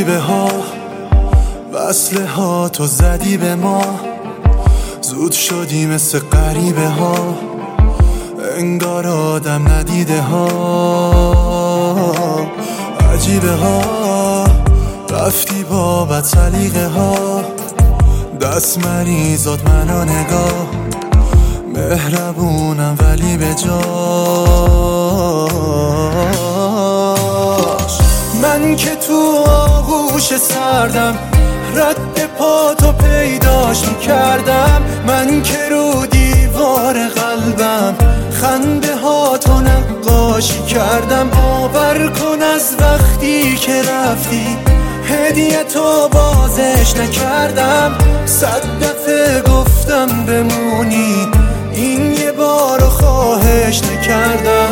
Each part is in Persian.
عجیبه ها وصله ها تو زدی به ما، زود شدی مثل غریبه ها، انگار آدم ندیده ها. عجیبه ها رفتی با بد سلیقه ها، دست مریزات منو نگاه، مهربونم ولی به جاش. من که تو آغوش سردم رد پاتو پیداش میکردم، من که رو دیوار قلبم خنده هاتو نقاشی کردم. باور کن از وقتی که رفتی هدیه تو بازش نکردم، 100 دفعه گفتم بمونی این یه بارو خواهش نکردم.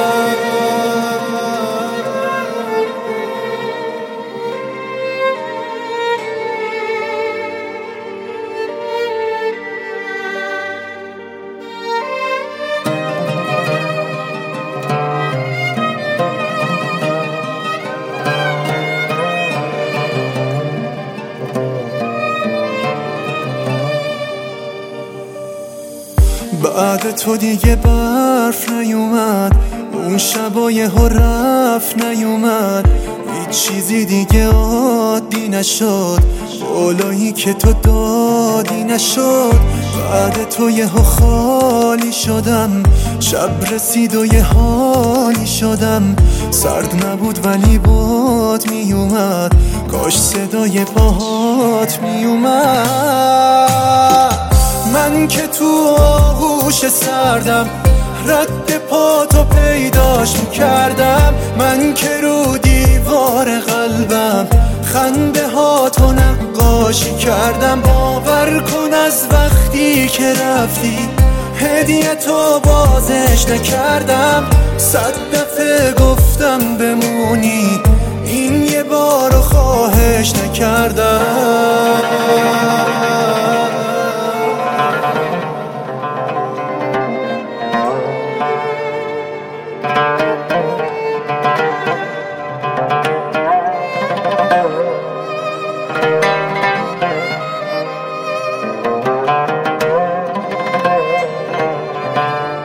بعد تو دیگه برف نیومد، اون شبای ها رفت نیومد، هیچ چیزی دیگه عادی نشد، بالایی که تو دادی نشد. بعد تو یه ها خالی شدم، شب رسید و یه حالی شدم، سرد نبود ولی باد میومد، کاش صدای پاهات میومد. من که تو آغوش سردم رد پاتو پیداش میکردم، من که رو دیوار قلبم خنده هاتو نقاشی کردم. باور کن از وقتی که رفتی هدیه تو بازش نکردم، 100 دفعه گفتم بمونی این یه بارو خواهش نکردم.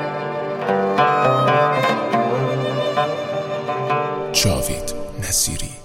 جاوید نصیری